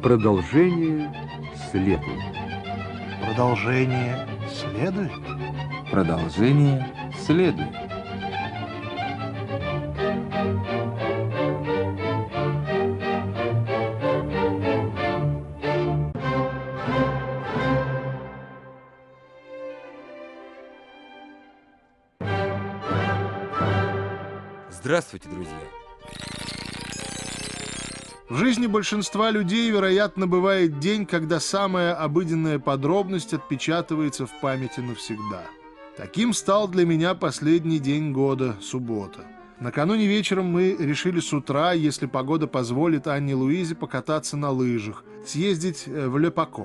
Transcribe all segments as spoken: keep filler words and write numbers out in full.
Продолжение следует. Продолжение следует? Продолжение следует. Здравствуйте, друзья! В жизни большинства людей, вероятно, бывает день, когда самая обыденная подробность отпечатывается в памяти навсегда. Таким стал для меня последний день года, суббота. Накануне вечером мы решили с утра, если погода позволит, Анне Луизе покататься на лыжах, съездить в Ле Пако.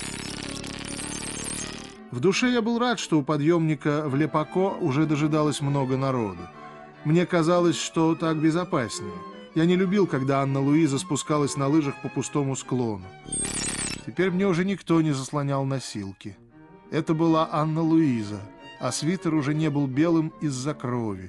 В душе я был рад, что у подъемника в Ле Пако уже дожидалось много народу. Мне казалось, что так безопаснее. Я не любил, когда Анна Луиза спускалась на лыжах по пустому склону. Теперь мне уже никто не заслонял носилки. Это была Анна Луиза, а свитер уже не был белым из-за крови.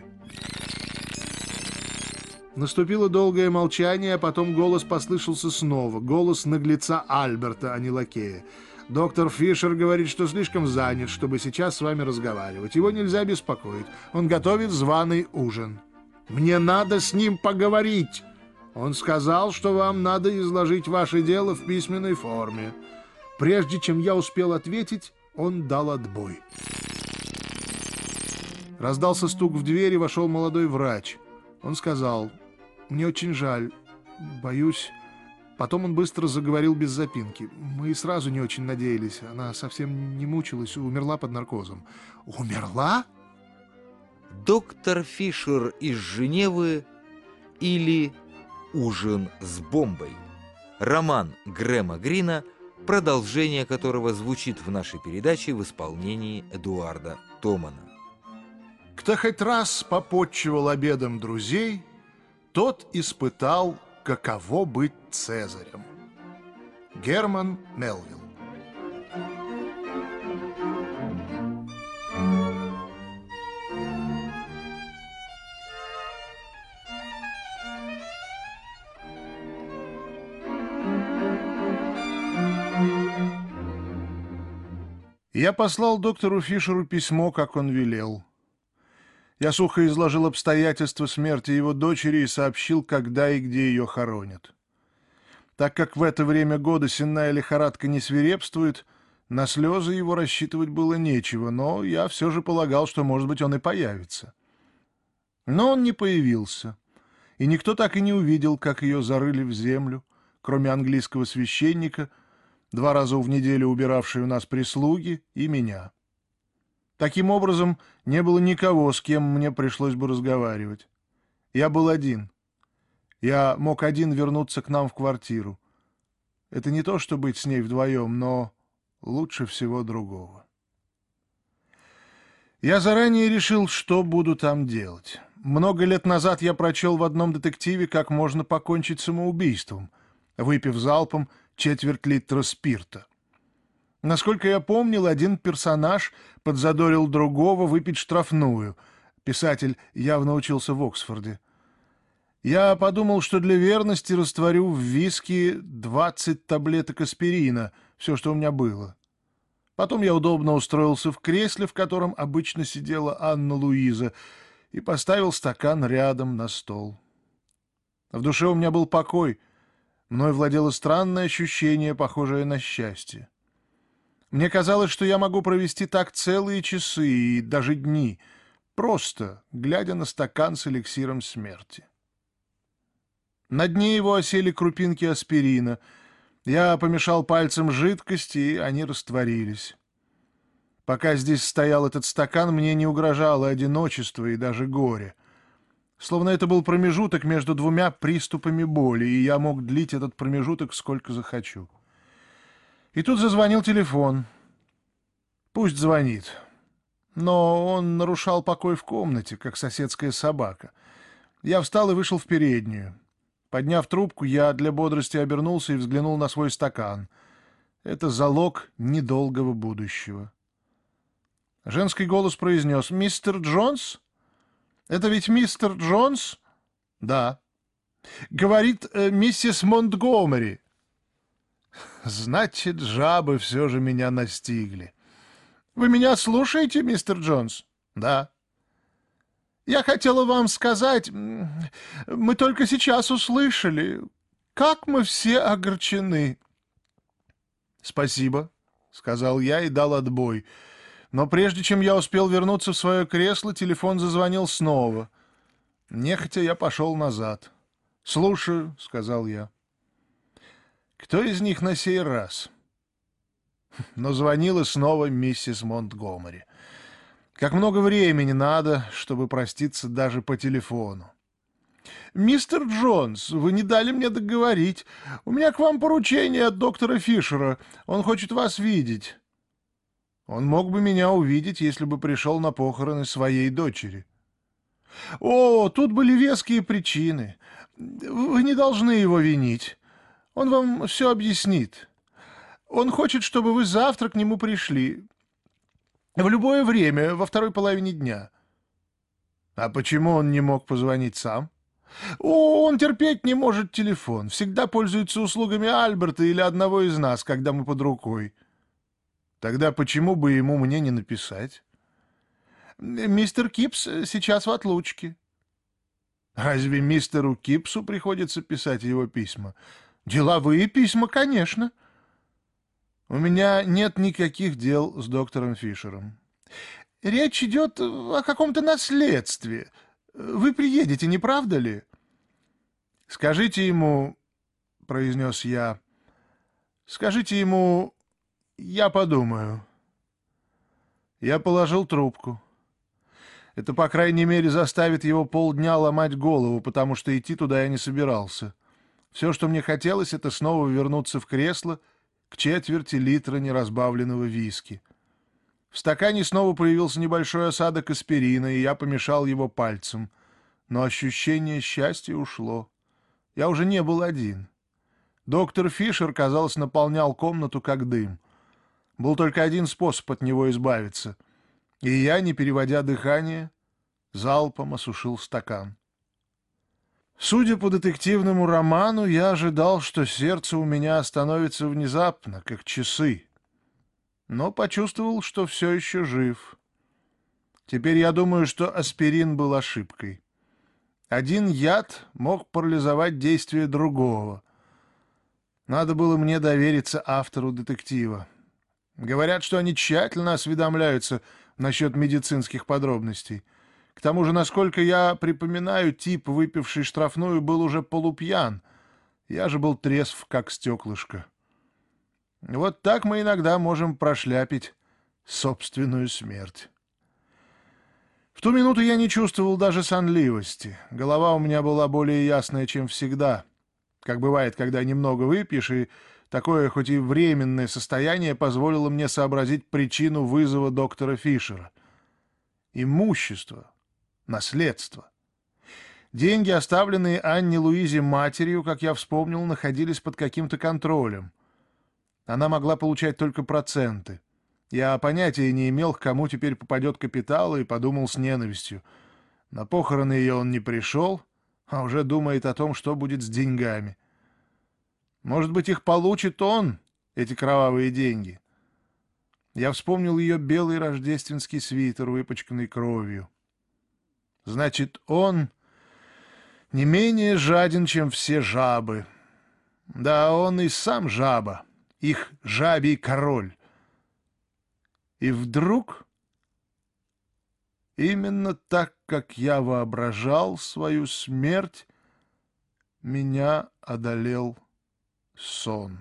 Наступило долгое молчание, а потом голос послышался снова. Голос наглеца Альберта, а не лакея. «Доктор Фишер говорит, что слишком занят, чтобы сейчас с вами разговаривать. Его нельзя беспокоить. Он готовит званый ужин». «Мне надо с ним поговорить. Он сказал, что вам надо изложить ваше дело в письменной форме». Прежде чем я успел ответить, он дал отбой. Раздался стук в дверь, и вошел молодой врач. Он сказал: «Мне очень жаль. Боюсь...» Потом он быстро заговорил без запинки. Мы сразу не очень надеялись. Она совсем не мучилась, умерла под наркозом. «Умерла?» Доктор Фишер из Женевы или Ужин с бомбой. Роман Грэма Грина, продолжение которого звучит в нашей передаче в исполнении Эдуарда Томана. Кто хоть раз попотчевал обедом друзей, тот испытал, каково быть Цезарем. Герман Мелвилл. Я послал доктору Фишеру письмо, как он велел. Я сухо изложил обстоятельства смерти его дочери и сообщил, когда и где ее хоронят. Так как в это время года сенная лихорадка не свирепствует, на слезы его рассчитывать было нечего, но я все же полагал, что, может быть, он и появится. Но он не появился, и никто так и не увидел, как ее зарыли в землю, кроме английского священника, два раза в неделю убиравшей у нас прислуги, и меня. Таким образом, не было никого, с кем мне пришлось бы разговаривать. Я был один. Я мог один вернуться к нам в квартиру. Это не то, что быть с ней вдвоем, но лучше всего другого. Я заранее решил, что буду там делать. Много лет назад я прочел в одном детективе, как можно покончить самоубийством, выпив залпом четверть литра спирта. Насколько я помнил, один персонаж подзадорил другого выпить штрафную. Писатель явно учился в Оксфорде. Я подумал, что для верности растворю в виски двадцать таблеток аспирина, все, что у меня было. Потом я удобно устроился в кресле, в котором обычно сидела Анна Луиза, и поставил стакан рядом на стол. В душе у меня был покой. Мной владело странное ощущение, похожее на счастье. Мне казалось, что я могу провести так целые часы и даже дни, просто глядя на стакан с эликсиром смерти. На дне его осели крупинки аспирина. Я помешал пальцем жидкость, и они растворились. Пока здесь стоял этот стакан, мне не угрожало одиночество и даже горе. Словно это был промежуток между двумя приступами боли, и я мог длить этот промежуток сколько захочу. И тут зазвонил телефон. Пусть звонит. Но он нарушал покой в комнате, как соседская собака. Я встал и вышел в переднюю. Подняв трубку, я для бодрости обернулся и взглянул на свой стакан. Это залог недолгого будущего. Женский голос произнес: «Мистер Джонс? Это ведь мистер Джонс?» «Да». «Говорит э, миссис Монтгомери». Значит, жабы все же меня настигли. Вы меня слушаете, мистер Джонс? Да. Я хотела вам сказать, м, мы только сейчас услышали, как мы все огорчены. Спасибо, сказал я и дал отбой. Но прежде чем я успел вернуться в свое кресло, телефон зазвонил снова. Нехотя я пошел назад. «Слушаю», — сказал я. «Кто из них на сей раз?» Но звонила снова миссис Монтгомери. Как много времени надо, чтобы проститься даже по телефону. «Мистер Джонс, вы не дали мне договорить. У меня к вам поручение от доктора Фишера. Он хочет вас видеть». Он мог бы меня увидеть, если бы пришел на похороны своей дочери. «О, тут были веские причины. Вы не должны его винить. Он вам все объяснит. Он хочет, чтобы вы завтра к нему пришли. В любое время, во второй половине дня». «А почему он не мог позвонить сам?» «О, он терпеть не может телефон. Всегда пользуется услугами Альберта или одного из нас, когда мы под рукой». «Тогда почему бы ему мне не написать?» «Мистер Кипс сейчас в отлучке». «Разве мистеру Кипсу приходится писать его письма?» «Деловые письма, конечно». «У меня нет никаких дел с доктором Фишером». «Речь идет о каком-то наследстве. Вы приедете, не правда ли?» «Скажите ему, — произнес я, — скажите ему, я подумаю». Я положил трубку. Это, по крайней мере, заставит его полдня ломать голову, потому что идти туда я не собирался. Все, что мне хотелось, — это снова вернуться в кресло к четверти литра неразбавленного виски. В стакане снова появился небольшой осадок аспирина, и я помешал его пальцем. Но ощущение счастья ушло. Я уже не был один. Доктор Фишер, казалось, наполнял комнату как дым. Был только один способ от него избавиться. И я, не переводя дыхание, залпом осушил стакан. Судя по детективному роману, я ожидал, что сердце у меня остановится внезапно, как часы. Но почувствовал, что все еще жив. Теперь я думаю, что аспирин был ошибкой. Один яд мог парализовать действие другого. Надо было мне довериться автору детектива. Говорят, что они тщательно осведомляются насчет медицинских подробностей. К тому же, насколько я припоминаю, тип, выпивший штрафную, был уже полупьян. Я же был трезв, как стеклышко. Вот так мы иногда можем прошляпить собственную смерть. В ту минуту я не чувствовал даже сонливости. Голова у меня была более ясная, чем всегда. Как бывает, когда немного выпьешь, и такое, хоть и временное состояние, позволило мне сообразить причину вызова доктора Фишера. Имущество, наследство. Деньги, оставленные Анне Луизе матерью, как я вспомнил, находились под каким-то контролем. Она могла получать только проценты. Я понятия не имел, к кому теперь попадет капитал, и подумал с ненавистью. На похороны ее он не пришел, а уже думает о том, что будет с деньгами. Может быть, их получит он, эти кровавые деньги. Я вспомнил ее белый рождественский свитер, выпачканный кровью. Значит, он не менее жаден, чем все жабы. Да, он и сам жаба, их жабий король. И вдруг, именно так, как я воображал свою смерть, меня одолел сон.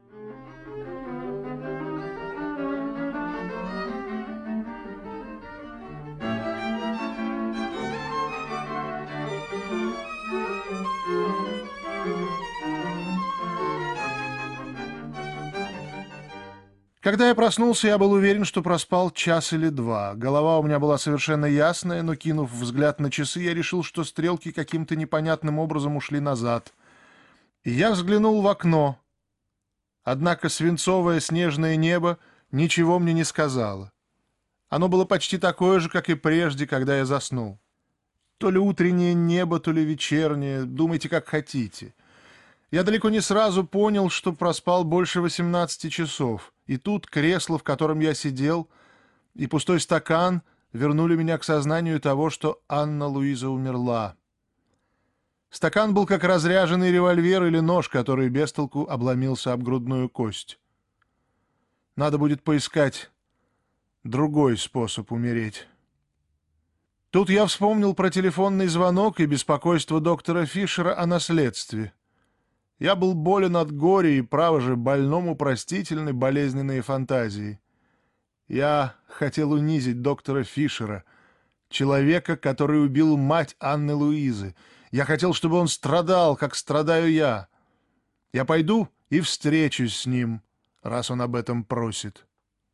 Когда я проснулся, я был уверен, что проспал час или два. Голова у меня была совершенно ясная, но, кинув взгляд на часы, я решил, что стрелки каким-то непонятным образом ушли назад. И я взглянул в окно. Однако свинцовое снежное небо ничего мне не сказало. Оно было почти такое же, как и прежде, когда я заснул. То ли утреннее небо, то ли вечернее, думайте, как хотите. Я далеко не сразу понял, что проспал больше восемнадцати часов, и тут кресло, в котором я сидел, и пустой стакан вернули меня к сознанию того, что Анна Луиза умерла. Стакан был как разряженный револьвер или нож, который без толку обломился об грудную кость. Надо будет поискать другой способ умереть. Тут я вспомнил про телефонный звонок и беспокойство доктора Фишера о наследстве. Я был болен от горя, и, право же, больному простительны болезненные фантазии. Я хотел унизить доктора Фишера, человека, который убил мать Анны Луизы. Я хотел, чтобы он страдал, как страдаю я. Я пойду и встречусь с ним, раз он об этом просит.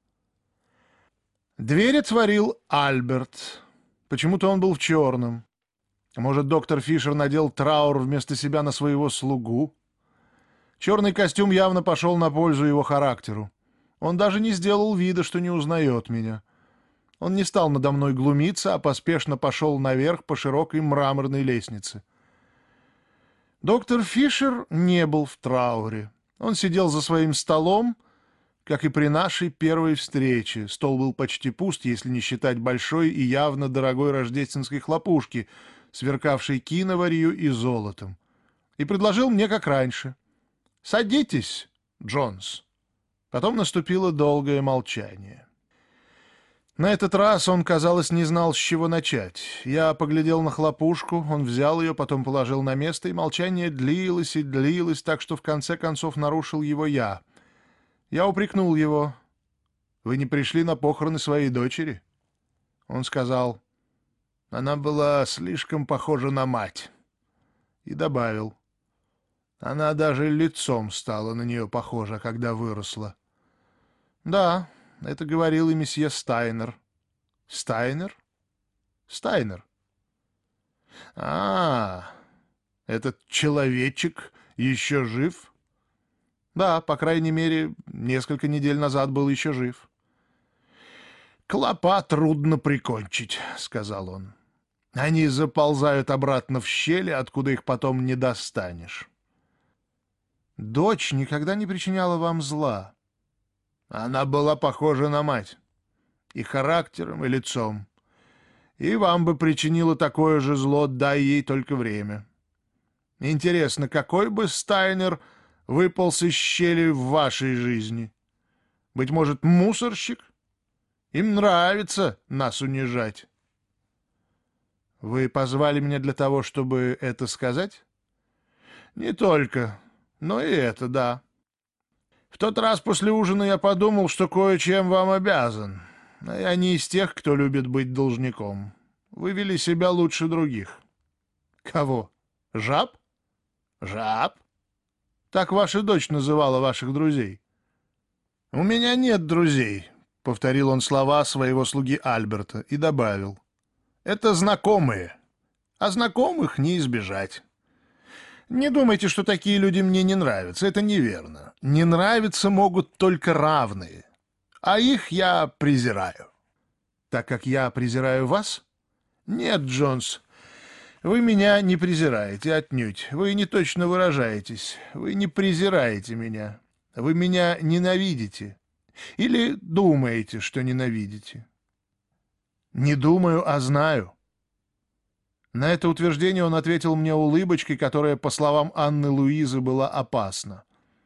Дверь отворил Альберт. Почему-то он был в черном. Может, доктор Фишер надел траур вместо себя на своего слугу? Черный костюм явно пошел на пользу его характеру. Он даже не сделал вида, что не узнает меня. Он не стал надо мной глумиться, а поспешно пошел наверх по широкой мраморной лестнице. Доктор Фишер не был в трауре. Он сидел за своим столом, как и при нашей первой встрече. Стол был почти пуст, если не считать большой и явно дорогой рождественской хлопушки, сверкавшей киноварью и золотом. И предложил мне, как раньше: «Садитесь, Джонс». Потом наступило долгое молчание. На этот раз он, казалось, не знал, с чего начать. Я поглядел на хлопушку, он взял ее, потом положил на место, и молчание длилось и длилось, так что в конце концов нарушил его я. Я упрекнул его: «Вы не пришли на похороны своей дочери?» Он сказал: «Она была слишком похожа на мать». И добавил: «Она даже лицом стала на нее похожа, когда выросла». Да, это говорил и месье Стайнер. Стайнер? Стайнер. А, этот человечек еще жив? Да, по крайней мере, несколько недель назад был еще жив. «Клопа трудно прикончить», — сказал он. «Они заползают обратно в щели, откуда их потом не достанешь». «Дочь никогда не причиняла вам зла?» «Она была похожа на мать. И характером, и лицом. И вам бы причинила такое же зло, дай ей только время. Интересно, какой бы Стайнер выполз из щели в вашей жизни? Быть может, мусорщик? Им нравится нас унижать». «Вы позвали меня для того, чтобы это сказать?» «Не только, но и это, да. В тот раз после ужина я подумал, что кое-чем вам обязан. А я не из тех, кто любит быть должником. Вы вели себя лучше других». «Кого? Жаб?» «Жаб? Так ваша дочь называла ваших друзей». «У меня нет друзей», — повторил он слова своего слуги Альберта и добавил: «это знакомые, а знакомых не избежать». Не думайте, что такие люди мне не нравятся. Это неверно. Не нравиться могут только равные. А их я презираю. Так как я презираю вас? Нет, Джонс, вы меня не презираете отнюдь. Вы не точно выражаетесь. Вы не презираете меня. Вы меня ненавидите. Или думаете, что ненавидите. Не думаю, а знаю. На это утверждение он ответил мне улыбочкой, которая, по словам Анны Луизы, была опасна.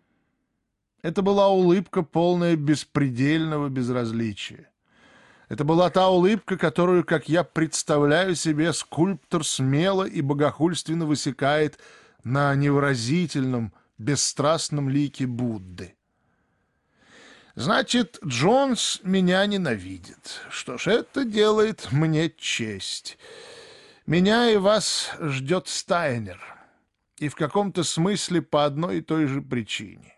Это была улыбка, полная беспредельного безразличия. Это была та улыбка, которую, как я представляю себе, скульптор смело и богохульственно высекает на невыразительном, бесстрастном лике Будды. Значит, Джонс меня ненавидит. Что ж, это делает мне честь. Меня и вас ждет Стайнер, и в каком-то смысле по одной и той же причине.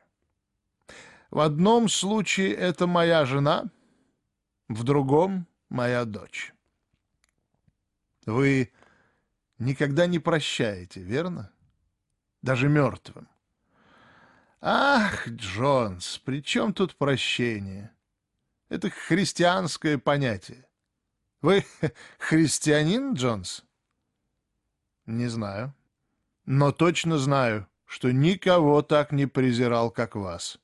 В одном случае это моя жена, в другом — моя дочь. Вы никогда не прощаете, верно? Даже мертвым. Ах, Джонс, при чем тут прощение? Это христианское понятие. Вы христианин, Джонс? Не знаю. Но точно знаю, что никого так не презирал, как вас.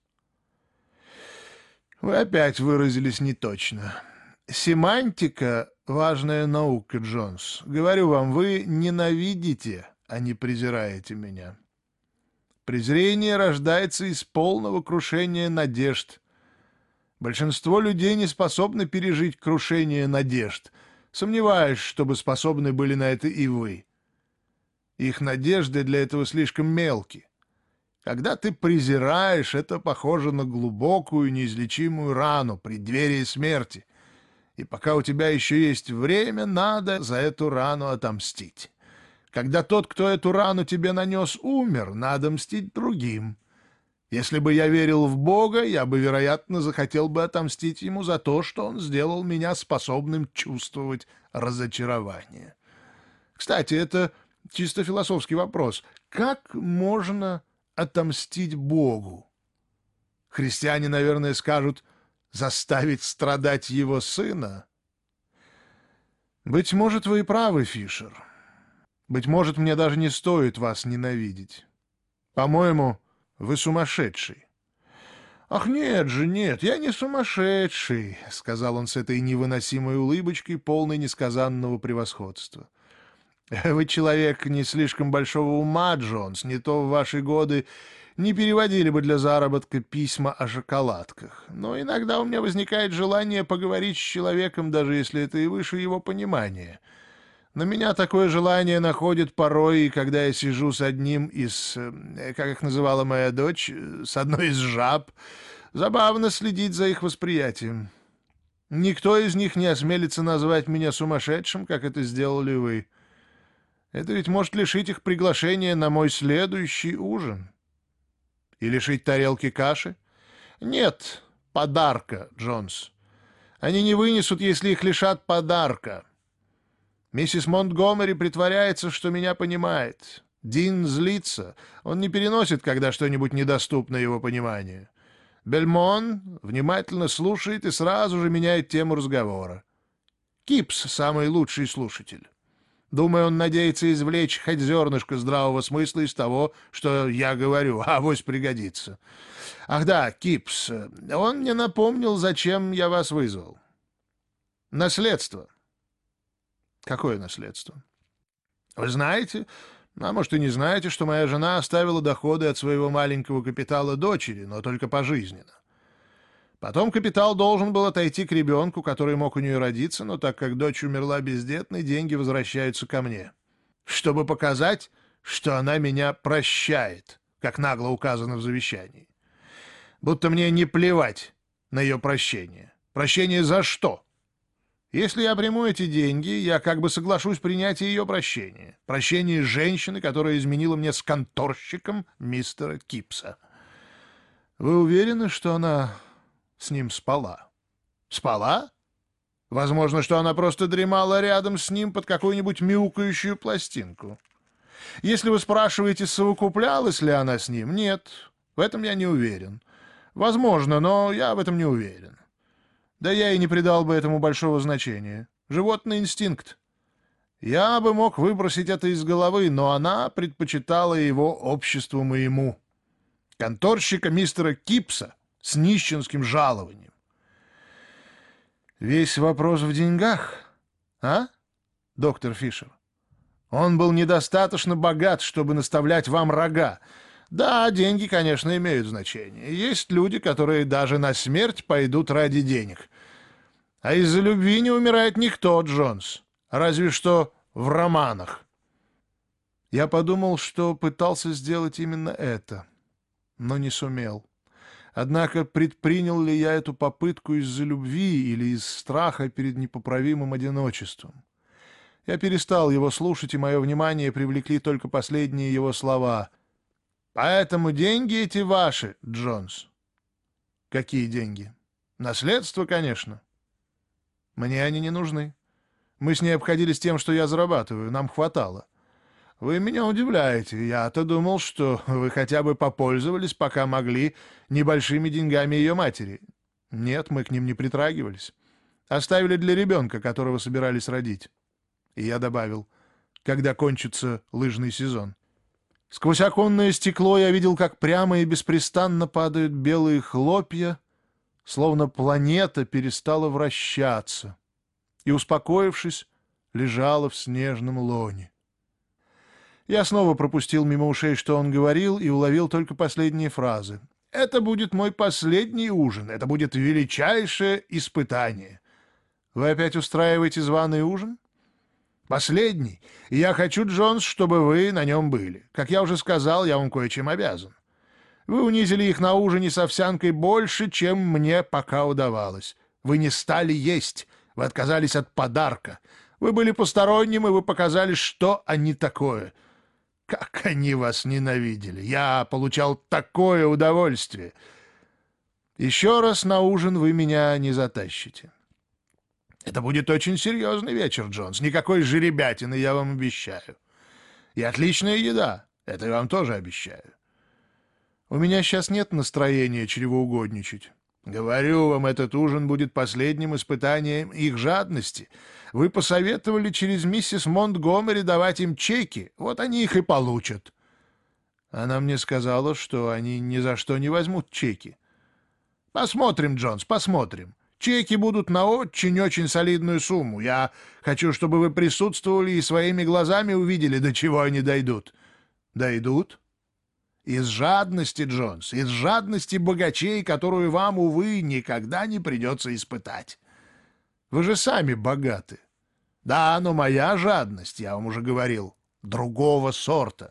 Вы опять выразились неточно. Семантика — важная наука, Джонс. Говорю вам, вы ненавидите, а не презираете меня. Презрение рождается из полного крушения надежд. Большинство людей не способны пережить крушение надежд. Сомневаюсь, чтобы способны были на это и вы. Их надежды для этого слишком мелки. Когда ты презираешь, это похоже на глубокую неизлечимую рану, преддверие смерти. И пока у тебя еще есть время, надо за эту рану отомстить. Когда тот, кто эту рану тебе нанес, умер, надо мстить другим. Если бы я верил в Бога, я бы, вероятно, захотел бы отомстить ему за то, что он сделал меня способным чувствовать разочарование. Кстати, это чисто философский вопрос. Как можно отомстить Богу? Христиане, наверное, скажут: заставить страдать его сына? Быть может, вы и правы, Фишер. Быть может, мне даже не стоит вас ненавидеть. По-моему, вы сумасшедший. Ах, нет же, нет, я не сумасшедший, — сказал он с этой невыносимой улыбочкой, полной несказанного превосходства. Вы человек не слишком большого ума, Джонс, не то в ваши годы не переводили бы для заработка письма о шоколадках. Но иногда у меня возникает желание поговорить с человеком, даже если это и выше его понимания. На меня такое желание находит порой, и когда я сижу с одним из, как их называла моя дочь, с одной из жаб, забавно следить за их восприятием. Никто из них не осмелится назвать меня сумасшедшим, как это сделали вы. Это ведь может лишить их приглашения на мой следующий ужин. И лишить тарелки каши? Нет, подарка, Джонс. Они не вынесут, если их лишат подарка. Миссис Монтгомери притворяется, что меня понимает. Дин злится. Он не переносит, когда что-нибудь недоступно его пониманию. Бельмон внимательно слушает и сразу же меняет тему разговора. Кипс — самый лучший слушатель. Думаю, он надеется извлечь хоть зернышко здравого смысла из того, что я говорю, а авось пригодится. Ах да, Кипс, он мне напомнил, зачем я вас вызвал. Наследство. Какое наследство? Вы знаете, а может и не знаете, что моя жена оставила доходы от своего маленького капитала дочери, но только пожизненно. Потом капитал должен был отойти к ребенку, который мог у нее родиться, но так как дочь умерла бездетной, деньги возвращаются ко мне. Чтобы показать, что она меня прощает, как нагло указано в завещании. Будто мне не плевать на ее прощение. Прощение за что? Если я приму эти деньги, я как бы соглашусь принять ее прощение. Прощение женщины, которая изменила мне с конторщиком мистера Кипса. Вы уверены, что она с ним спала? Спала? Возможно, что она просто дремала рядом с ним под какую-нибудь мяукающую пластинку. Если вы спрашиваете, совокуплялась ли она с ним, нет, в этом я не уверен. Возможно, но я в этом не уверен. Да я и не придал бы этому большого значения. Животный инстинкт. Я бы мог выбросить это из головы, но она предпочитала его обществу моему. Конторщика мистера Кипса с нищенским жалованием. Весь вопрос в деньгах, а, доктор Фишер? Он был недостаточно богат, чтобы наставлять вам рога. Да, деньги, конечно, имеют значение. Есть люди, которые даже на смерть пойдут ради денег. А из-за любви не умирает никто, Джонс. Разве что в романах. Я подумал, что пытался сделать именно это, но не сумел. Однако предпринял ли я эту попытку из-за любви или из страха перед непоправимым одиночеством? Я перестал его слушать, и мое внимание привлекли только последние его слова. «Поэтому деньги эти ваши, Джонс». «Какие деньги?» «Наследство, конечно». «Мне они не нужны. Мы с ней обходились тем, что я зарабатываю, нам хватало». «Вы меня удивляете. Я-то думал, что вы хотя бы попользовались, пока могли, небольшими деньгами ее матери. Нет, мы к ним не притрагивались. Оставили для ребенка, которого собирались родить». И я добавил: «когда кончится лыжный сезон». Сквозь оконное стекло я видел, как прямо и беспрестанно падают белые хлопья, словно планета перестала вращаться и, успокоившись, лежала в снежном лоне. Я снова пропустил мимо ушей, что он говорил, и уловил только последние фразы. «Это будет мой последний ужин, это будет величайшее испытание». «Вы опять устраиваете званый ужин?» «Последний. И я хочу, Джонс, чтобы вы на нем были. Как я уже сказал, я вам кое-чем обязан. Вы унизили их на ужине с овсянкой больше, чем мне пока удавалось. Вы не стали есть, вы отказались от подарка. Вы были посторонним, и вы показали, что они такое. Как они вас ненавидели! Я получал такое удовольствие! Еще раз на ужин вы меня не затащите. Это будет очень серьезный вечер, Джонс. Никакой жеребятины, я вам обещаю. И отличная еда. Это я вам тоже обещаю. У меня сейчас нет настроения чревоугодничать. Говорю вам, этот ужин будет последним испытанием их жадности. Вы посоветовали через миссис Монтгомери давать им чеки. Вот они их и получат. Она мне сказала, что они ни за что не возьмут чеки. Посмотрим, Джонс, посмотрим. Чеки будут на очень-очень солидную сумму. Я хочу, чтобы вы присутствовали и своими глазами увидели, до чего они дойдут. Дойдут? Из жадности, Джонс, из жадности богачей, которую вам, увы, никогда не придется испытать. Вы же сами богаты. Да, но моя жадность, я вам уже говорил, другого сорта.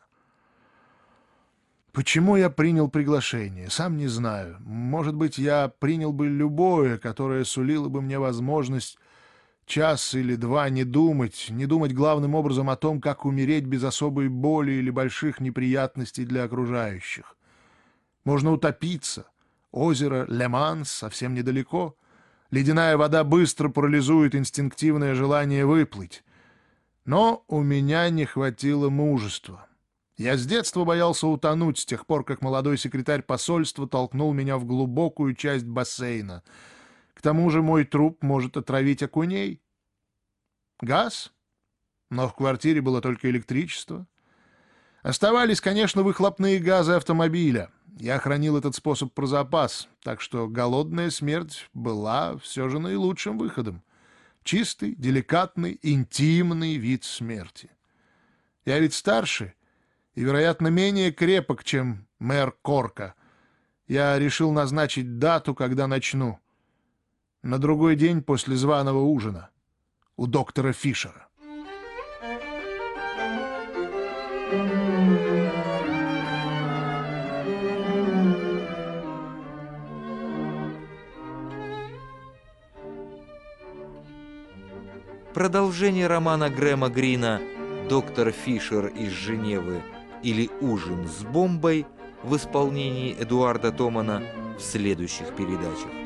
Почему я принял приглашение? Сам не знаю. Может быть, я принял бы любое, которое сулило бы мне возможность час или два не думать, не думать главным образом о том, как умереть без особой боли или больших неприятностей для окружающих. Можно утопиться. Озеро Ле-Манс совсем недалеко. Ледяная вода быстро парализует инстинктивное желание выплыть. Но у меня не хватило мужества. Я с детства боялся утонуть, с тех пор, как молодой секретарь посольства толкнул меня в глубокую часть бассейна. К тому же мой труп может отравить окуней. Газ? Но в квартире было только электричество. Оставались, конечно, выхлопные газы автомобиля. Я хранил этот способ про запас, так что голодная смерть была все же наилучшим выходом. Чистый, деликатный, интимный вид смерти. Я ведь старше и, вероятно, менее крепок, чем мэр Корка. Я решил назначить дату, когда начну. На другой день после званого ужина у доктора Фишера. Продолжение романа Грэма Грина «Доктор Фишер из Женевы» или «Ужин с бомбой» в исполнении Эдуарда Томана в следующих передачах.